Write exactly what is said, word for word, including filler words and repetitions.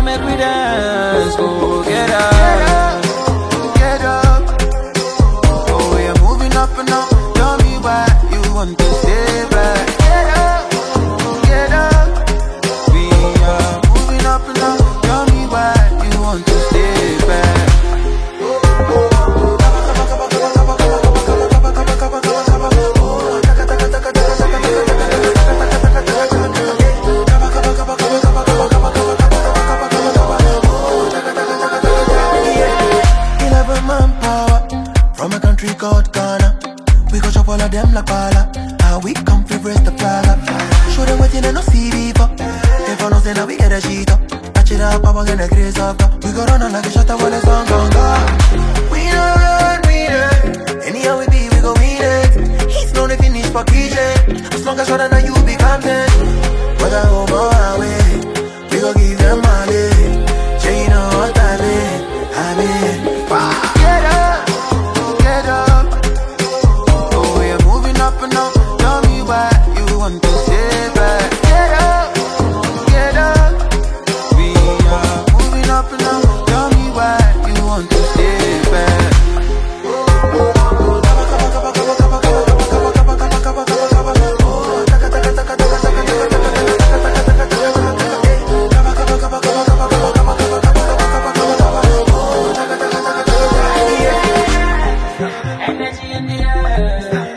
make we dance, go get up. Get up. Oh, you're moving up and up. Tell me why you want to stay back. Get up, get up. We are moving up and up. Tell me why you want to stay back. Eleven manpower from a country called Ghana. We gon' chop all of them like pala. How we come fi raise the flag up. Show them what you know, no see before. If I know say now we get a sheet up. Touch it up, Papa get a grace up. We go run on like a shot up while the sun gon' go. We don't run, we don't. Anyhow we be, we go win it. He's known to finish for kitchen. As long as you're done, you be content. Whether home or away, we go give them money. Say you know what I mean, I mean. Wow. Get up, get up. Oh, you're moving up and up. Tell me why you want to stay back. Get up, get up. We are moving up and up. Tell me why you want to stay back. Energy in the air.